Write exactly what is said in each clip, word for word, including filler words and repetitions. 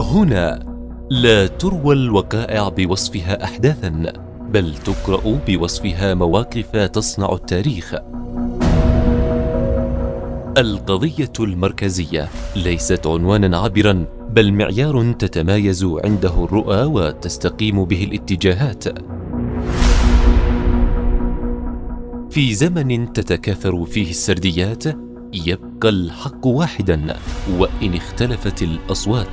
هنا لا تروى الوقائع بوصفها أحداثا، بل تقرأ بوصفها مواقف تصنع التاريخ. القضية المركزية ليست عنوانا عابرا، بل معيار تتمايز عنده الرؤى وتستقيم به الاتجاهات. في زمن تتكاثر فيه السرديات يبقى الحق واحدا وإن اختلفت الأصوات.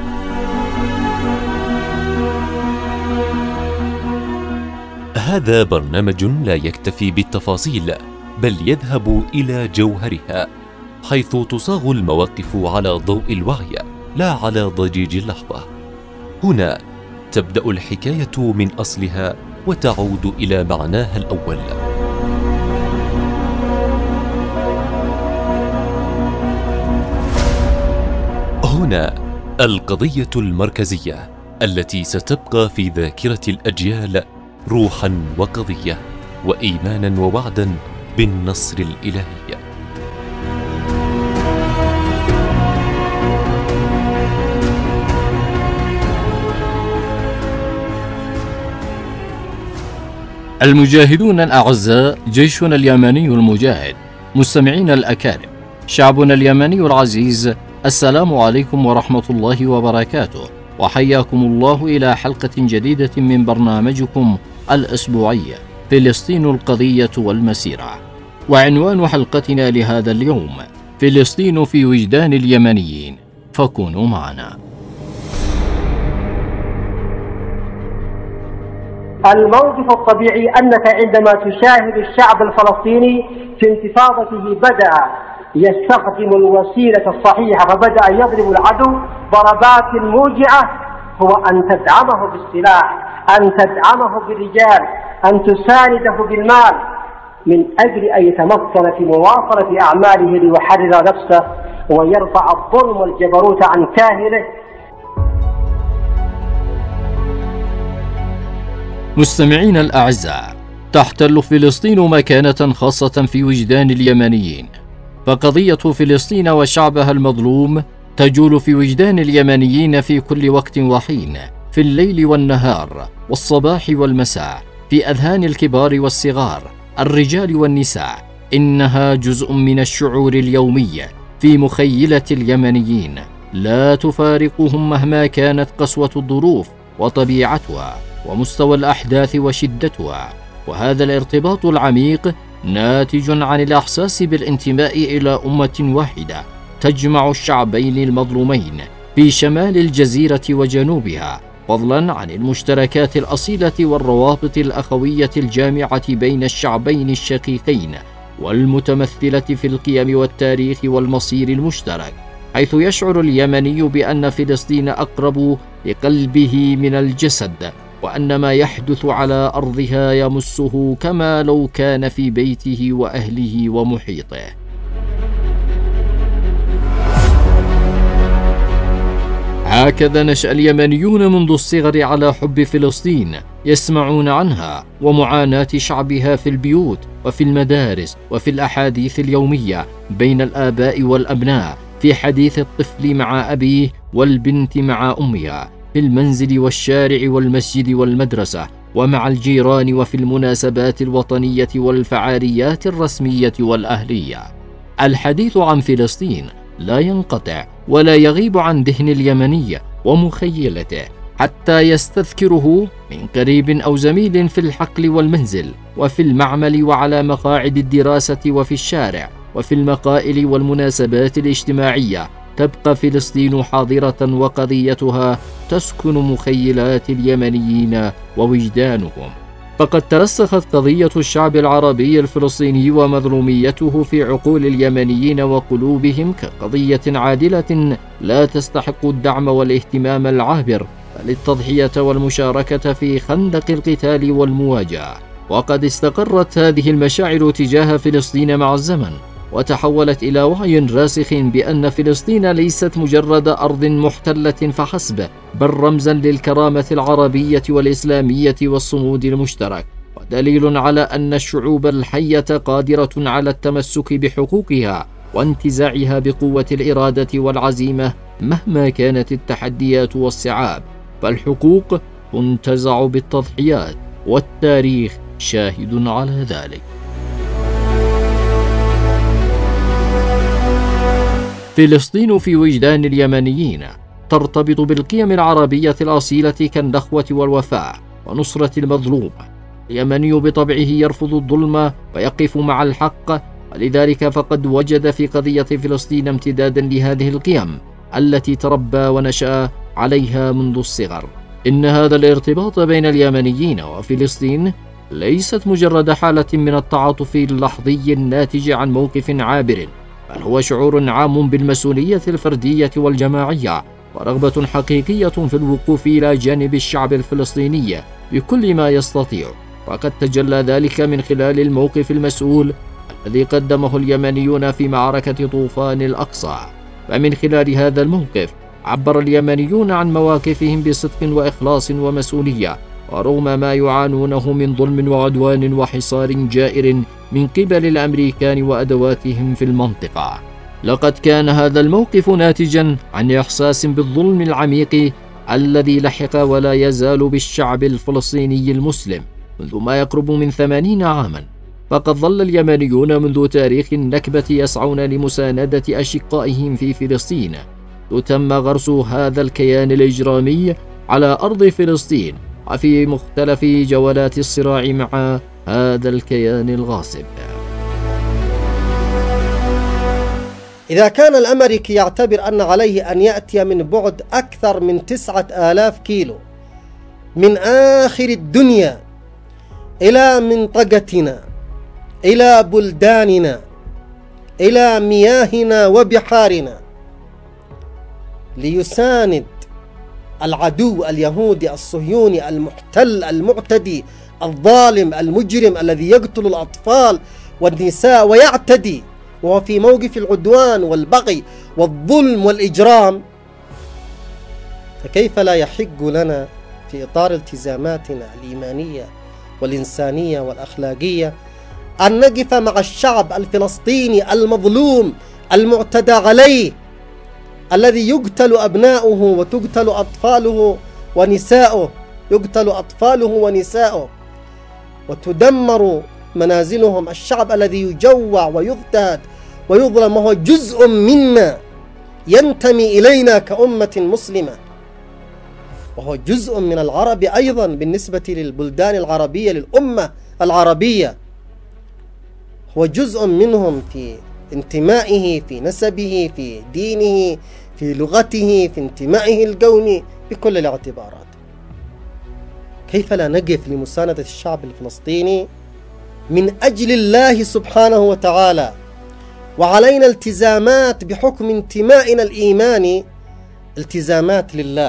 هذا برنامج لا يكتفي بالتفاصيل، بل يذهب إلى جوهرها، حيث تصاغ المواقف على ضوء الوعي لا على ضجيج اللحظة. هنا تبدأ الحكاية من أصلها وتعود إلى معناها الأول. هنا القضية المركزية التي ستبقى في ذاكرة الأجيال روحا وقضية وإيمانا ووعدا بالنصر الإلهي. المجاهدون الأعزاء، جيشنا اليمني المجاهد، مستمعين الأكارم، شعبنا اليمني العزيز، السلام عليكم ورحمة الله وبركاته، وحياكم الله إلى حلقة جديدة من برنامجكم الأسبوعي فلسطين القضية والمسيرة. وعنوان حلقتنا لهذا اليوم: فلسطين في وجدان اليمنيين، فكونوا معنا. الموقف الطبيعي أنك عندما تشاهد الشعب الفلسطيني في انتفاضته بدأ يستخدم الوسيلة الصحيحة، فبدأ يضرب العدو ضربات موجعة، هو أن تدعمه بالسلاح، أن تدعمه بالرجال، أن تسانده بالمال، من أجل أن يتمكن في مواصلة أعماله ليحرر نفسه ويرفع الظلم والجبروت عن كاهله. مستمعين الأعزاء، تحتل فلسطين مكانة خاصة في وجدان اليمنيين، فقضية فلسطين وشعبها المظلوم تجول في وجدان اليمنيين في كل وقت وحين، في الليل والنهار والصباح والمساء، في أذهان الكبار والصغار، الرجال والنساء. إنها جزء من الشعور اليومي في مخيلة اليمنيين، لا تفارقهم مهما كانت قسوة الظروف وطبيعتها ومستوى الأحداث وشدتها. وهذا الارتباط العميق ناتج عن الإحساس بالانتماء إلى أمة واحدة تجمع الشعبين المظلومين في شمال الجزيرة وجنوبها، فضلا عن المشتركات الأصيلة والروابط الأخوية الجامعة بين الشعبين الشقيقين، والمتمثلة في القيم والتاريخ والمصير المشترك، حيث يشعر اليمني بأن فلسطين أقرب لقلبه من الجسد، وأن ما يحدث على أرضها يمسه كما لو كان في بيته وأهله ومحيطه. هكذا نشأ اليمنيون منذ الصغر على حب فلسطين، يسمعون عنها ومعاناة شعبها في البيوت وفي المدارس وفي الأحاديث اليومية بين الآباء والأبناء، في حديث الطفل مع أبيه والبنت مع أمها، في المنزل والشارع والمسجد والمدرسة ومع الجيران، وفي المناسبات الوطنية والفعاليات الرسمية والأهلية. الحديث عن فلسطين لا ينقطع ولا يغيب عن ذهن اليمني ومخيلته، حتى يستذكره من قريب أو زميل في الحقل والمنزل وفي المعمل وعلى مقاعد الدراسة وفي الشارع وفي المقائل والمناسبات الاجتماعية. تبقى فلسطين حاضرة وقضيتها تسكن مخيلات اليمنيين ووجدانهم. فقد ترسخت قضية الشعب العربي الفلسطيني ومظلوميته في عقول اليمنيين وقلوبهم كقضية عادلة لا تستحق الدعم والاهتمام العابر، بل التضحية والمشاركة في خندق القتال والمواجهة. وقد استقرت هذه المشاعر تجاه فلسطين مع الزمن، وتحولت إلى وعي راسخ بأن فلسطين ليست مجرد أرض محتلة فحسب، بل رمزا للكرامة العربية والإسلامية والصمود المشترك، ودليل على أن الشعوب الحية قادرة على التمسك بحقوقها وانتزاعها بقوة الإرادة والعزيمة مهما كانت التحديات والصعاب، فالحقوق تنتزع بالتضحيات، والتاريخ شاهد على ذلك. فلسطين في وجدان اليمنيين ترتبط بالقيم العربية الأصيلة كالنخوة والوفاء ونصرة المظلوم. اليمني بطبعه يرفض الظلم ويقف مع الحق، ولذلك فقد وجد في قضية فلسطين امتدادا لهذه القيم التي تربى ونشأ عليها منذ الصغر. إن هذا الارتباط بين اليمنيين وفلسطين ليست مجرد حالة من التعاطف اللحظي الناتج عن موقف عابر، بل هو شعور عام بالمسؤولية الفردية والجماعية، ورغبة حقيقية في الوقوف إلى جانب الشعب الفلسطيني بكل ما يستطيع. وقد تجلى ذلك من خلال الموقف المسؤول الذي قدمه اليمنيون في معركة طوفان الأقصى. فمن خلال هذا الموقف عبر اليمنيون عن مواقفهم بصدق وإخلاص ومسؤولية، ورغم ما يعانونه من ظلم وعدوان وحصار جائر من قبل الأمريكان وأدواتهم في المنطقة. لقد كان هذا الموقف ناتجا عن إحساس بالظلم العميق الذي لحق ولا يزال بالشعب الفلسطيني المسلم منذ ما يقرب من ثمانين عاما. فقد ظل اليمنيون منذ تاريخ النكبة يسعون لمساندة أشقائهم في فلسطين، وتم غرس هذا الكيان الإجرامي على أرض فلسطين وفي مختلف جولات الصراع مع هذا الكيان الغاصب. إذا كان الأمريكي يعتبر أن عليه أن يأتي من بعد أكثر من تسعة آلاف كيلو من آخر الدنيا إلى منطقتنا، إلى بلداننا، إلى مياهنا وبحارنا، ليساند العدو اليهودي الصهيوني المحتل المعتدي الظالم المجرم الذي يقتل الأطفال والنساء ويعتدي، وهو في موقف العدوان والبغي والظلم والإجرام، فكيف لا يحق لنا في إطار التزاماتنا الإيمانية والإنسانية والأخلاقية أن نقف مع الشعب الفلسطيني المظلوم المعتدى عليه، الذي يقتل أبناؤه وتقتل أطفاله ونساؤه، يقتل أطفاله ونساؤه وتدمر منازلهم، الشعب الذي يجوع ويضطهد ويظلم، وهو جزء منا ينتمي إلينا كأمة مسلمة، وهو جزء من العرب أيضا بالنسبة للبلدان العربية، للأمة العربية، هو جزء منهم في انتمائه، في نسبه، في دينه، في لغته، في انتمائه القومي، بكل الاعتبارات. كيف لا نقف لمساندة الشعب الفلسطيني من أجل الله سبحانه وتعالى؟ وعلينا التزامات بحكم انتمائنا الإيماني، التزامات لله.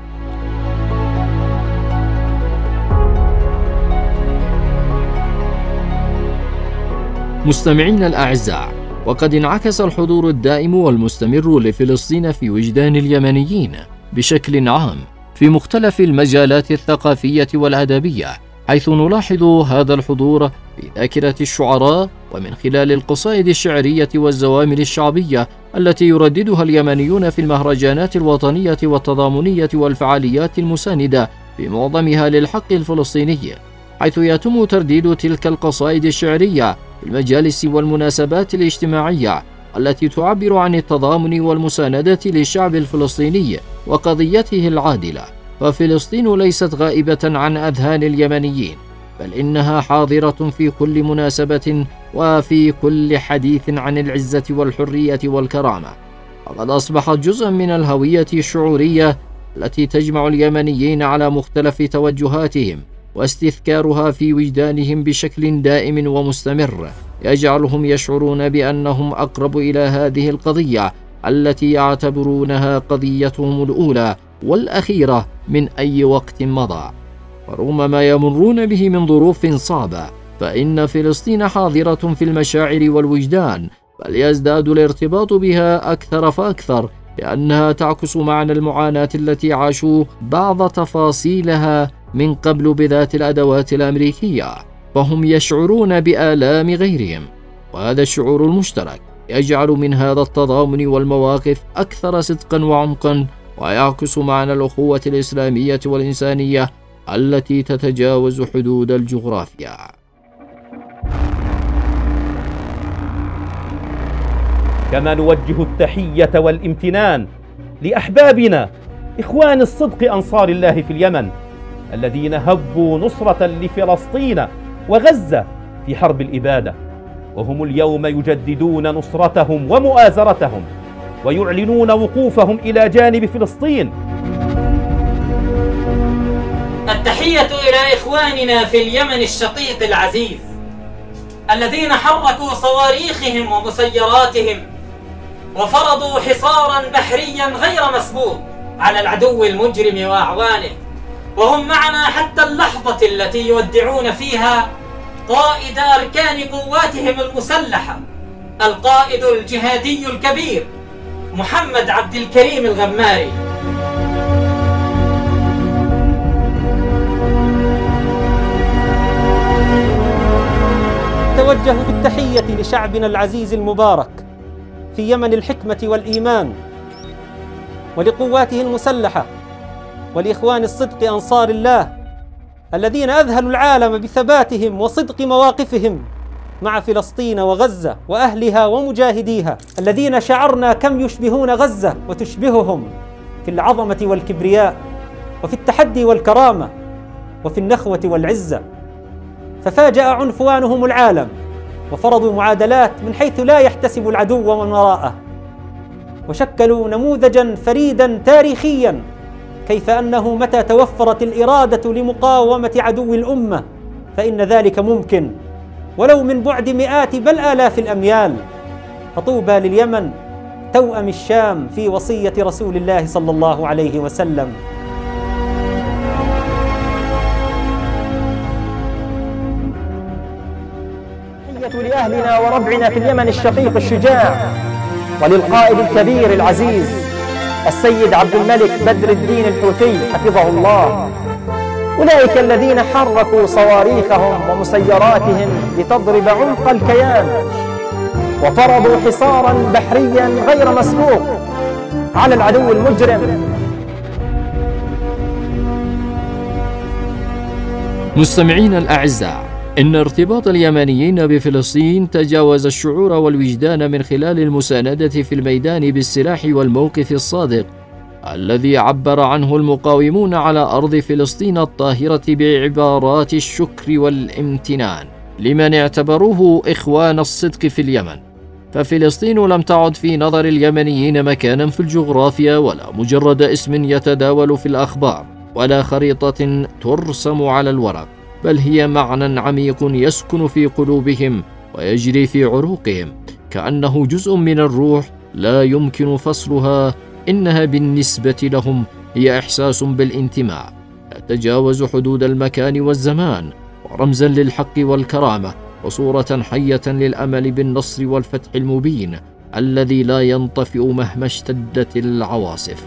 مستمعينا الأعزاء، وقد انعكس الحضور الدائم والمستمر لفلسطين في وجدان اليمنيين بشكل عام في مختلف المجالات الثقافية والأدبية، حيث نلاحظ هذا الحضور في ذاكرة الشعراء ومن خلال القصائد الشعرية والزوامل الشعبية التي يرددها اليمنيون في المهرجانات الوطنية والتضامنية والفعاليات المساندة في معظمها للحق الفلسطيني، حيث يتم ترديد تلك القصائد الشعرية في المجالس والمناسبات الاجتماعية التي تعبر عن التضامن والمساندة للشعب الفلسطيني وقضيته العادلة. ففلسطين ليست غائبة عن أذهان اليمنيين، بل إنها حاضرة في كل مناسبة وفي كل حديث عن العزة والحرية والكرامة، وقد أصبحت جزءا من الهوية الشعورية التي تجمع اليمنيين على مختلف توجهاتهم، واستذكارها في وجدانهم بشكل دائم ومستمر يجعلهم يشعرون بأنهم أقرب إلى هذه القضية التي يعتبرونها قضيتهم الأولى والأخيرة من أي وقت مضى. ورغم ما يمرون به من ظروف صعبة، فإن فلسطين حاضرة في المشاعر والوجدان، بل يزداد الارتباط بها أكثر فأكثر، لأنها تعكس معنى المعاناة التي عاشوا بعض تفاصيلها من قبل بذات الأدوات الأمريكية، فهم يشعرون بآلام غيرهم، وهذا الشعور المشترك يجعل من هذا التضامن والمواقف أكثر صدقا وعمقا، ويعكس معنى الأخوة الإسلامية والإنسانية التي تتجاوز حدود الجغرافيا. كما نوجه التحية والامتنان لأحبابنا إخوان الصدق أنصار الله في اليمن الذين هبوا نصرة لفلسطين وغزة في حرب الإبادة، وهم اليوم يجددون نصرتهم ومؤازرتهم ويعلنون وقوفهم إلى جانب فلسطين. التحية إلى إخواننا في اليمن الشقيق العزيز الذين حركوا صواريخهم ومسيراتهم وفرضوا حصارا بحريا غير مسبوق على العدو المجرم وأعوانه، وهم معنا حتى اللحظة التي يودعون فيها قائد أركان قواتهم المسلحة القائد الجهادي الكبير محمد عبد الكريم الغماري. توجه بالتحية لشعبنا العزيز المبارك في يمن الحكمة والإيمان، ولقواته المسلحة، ولإخوان الصدق أنصار الله الذين أذهلوا العالم بثباتهم وصدق مواقفهم مع فلسطين وغزة وأهلها ومجاهديها، الذين شعرنا كم يشبهون غزة وتشبههم في العظمة والكبرياء وفي التحدي والكرامة وفي النخوة والعزة. ففاجأ عنفوانهم العالم وفرضوا معادلات من حيث لا يحتسب العدو من وراءه، وشكلوا نموذجا فريدا تاريخيا كيف أنه متى توفرت الإرادة لمقاومة عدو الأمة فإن ذلك ممكن ولو من بعد مئات بل آلاف الأميال. فطوبى لليمن توأم الشام في وصية رسول الله صلى الله عليه وسلم. تحية لأهلنا وربعنا في اليمن الشقيق الشجاع، وللقائد الكبير العزيز السيد عبد الملك بدر الدين الحوثي حفظه الله، أولئك الذين حركوا صواريخهم ومسيراتهم لتضرب عمق الكيان، وفرضوا حصارا بحريا غير مسبوق على العدو المجرم. مستمعين الأعزاء، إن ارتباط اليمنيين بفلسطين تجاوز الشعور والوجدان من خلال المساندة في الميدان بالسلاح والموقف الصادق الذي عبر عنه المقاومون على أرض فلسطين الطاهرة بعبارات الشكر والامتنان لمن اعتبروه إخوان الصدق في اليمن. ففلسطين لم تعد في نظر اليمنيين مكانا في الجغرافيا ولا مجرد اسم يتداول في الأخبار ولا خريطة ترسم على الورق، بل هي معنى عميق يسكن في قلوبهم ويجري في عروقهم كأنه جزء من الروح لا يمكن فصلها. إنها بالنسبة لهم هي إحساس بالانتماء يتجاوز حدود المكان والزمان، ورمزا للحق والكرامة، وصورة حية للأمل بالنصر والفتح المبين الذي لا ينطفئ مهما اشتدت العواصف.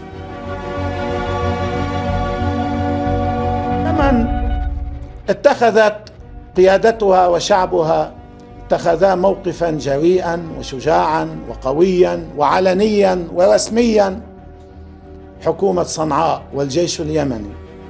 اليمن اتخذت قيادتها وشعبها اتخذا موقفا جريئا وشجاعا وقويا وعلنيا ورسميا، حكومة صنعاء والجيش اليمني،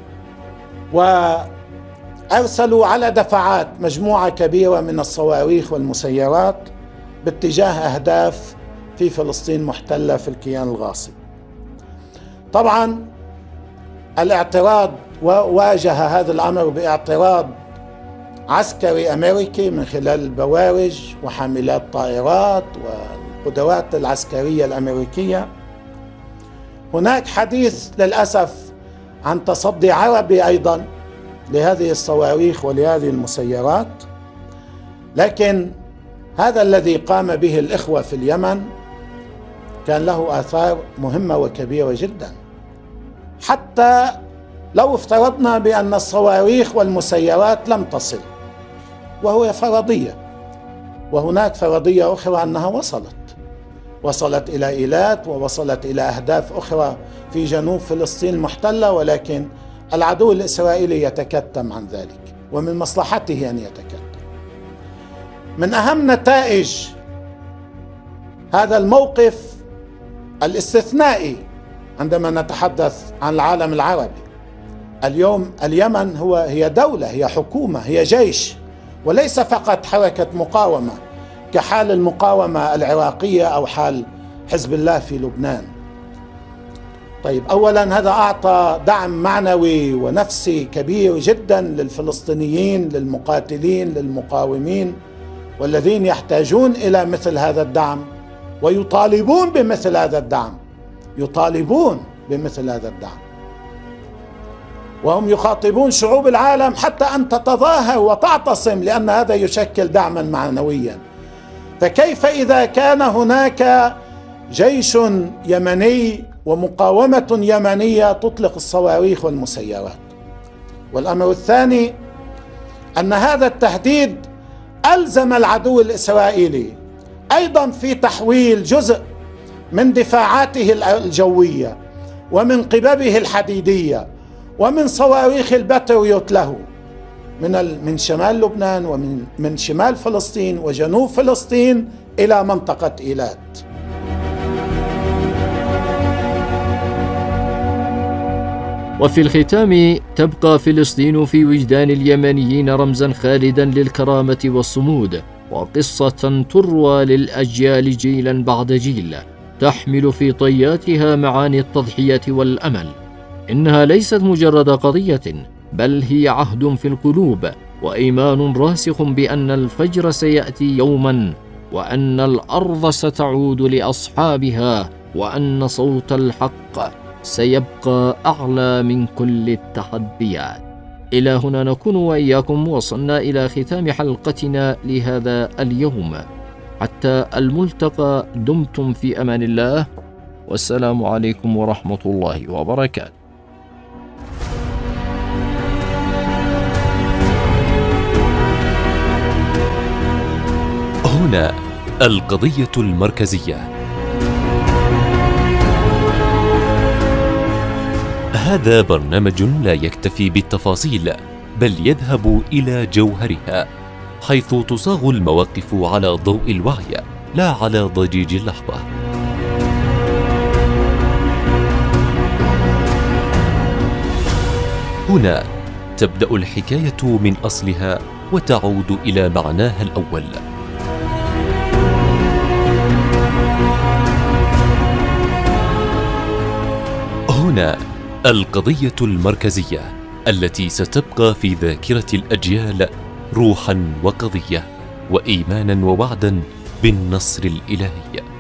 وأرسلوا على دفعات مجموعة كبيرة من الصواريخ والمسيرات باتجاه أهداف في فلسطين محتلة في الكيان الغاصب. طبعا الاعتراض وواجه هذا الأمر باعتراض عسكري أمريكي من خلال البوارج وحاملات طائرات والقدرات العسكرية الأمريكية. هناك حديث للأسف عن تصدي عربي أيضا لهذه الصواريخ ولهذه المسيرات، لكن هذا الذي قام به الإخوة في اليمن كان له آثار مهمة وكبيرة جدا. حتى لو افترضنا بأن الصواريخ والمسيرات لم تصل، وهو فرضية، وهناك فرضية أخرى أنها وصلت وصلت إلى إيلات ووصلت إلى أهداف أخرى في جنوب فلسطين المحتلة، ولكن العدو الإسرائيلي يتكتم عن ذلك ومن مصلحته أن يتكتم. من أهم نتائج هذا الموقف الاستثنائي عندما نتحدث عن العالم العربي. اليوم اليمن هو هي دولة، هي حكومة، هي جيش، وليس فقط حركة مقاومة كحال المقاومة العراقية أو حال حزب الله في لبنان. طيب، أولا هذا أعطى دعم معنوي ونفسي كبير جدا للفلسطينيين، للمقاتلين، للمقاومين، والذين يحتاجون إلى مثل هذا الدعم ويطالبون بمثل هذا الدعم، يطالبون بمثل هذا الدعم، وهم يخاطبون شعوب العالم حتى أن تتظاهر وتعتصم، لأن هذا يشكل دعما معنويا. فكيف إذا كان هناك جيش يمني ومقاومة يمنية تطلق الصواريخ والمسيرات؟ والأمر الثاني أن هذا التهديد ألزم العدو الإسرائيلي أيضا في تحويل جزء من دفاعاته الجوية ومن قببه الحديدية ومن صواريخ الباتريوت له من من شمال لبنان ومن من شمال فلسطين وجنوب فلسطين إلى منطقة إيلات. وفي الختام، تبقى فلسطين في وجدان اليمنيين رمزا خالدا للكرامة والصمود، وقصة تروى للأجيال جيلا بعد جيل، تحمل في طياتها معاني التضحية والأمل. إنها ليست مجرد قضية، بل هي عهد في القلوب، وإيمان راسخ بأن الفجر سيأتي يوما، وأن الأرض ستعود لأصحابها، وأن صوت الحق سيبقى أعلى من كل التحديات. إلى هنا نكون وإياكم وصلنا إلى ختام حلقتنا لهذا اليوم. حتى الملتقى، دمتم في أمان الله، والسلام عليكم ورحمة الله وبركاته. هنا القضية المركزية. هذا برنامج لا يكتفي بالتفاصيل، بل يذهب إلى جوهرها، حيث تصاغ المواقف على ضوء الوعي لا على ضجيج اللحظة. هنا تبدأ الحكاية من أصلها وتعود إلى معناها الأول. هنا القضية المركزية التي ستبقى في ذاكرة الأجيال روحا وقضية وإيمانا ووعدا بالنصر الإلهي.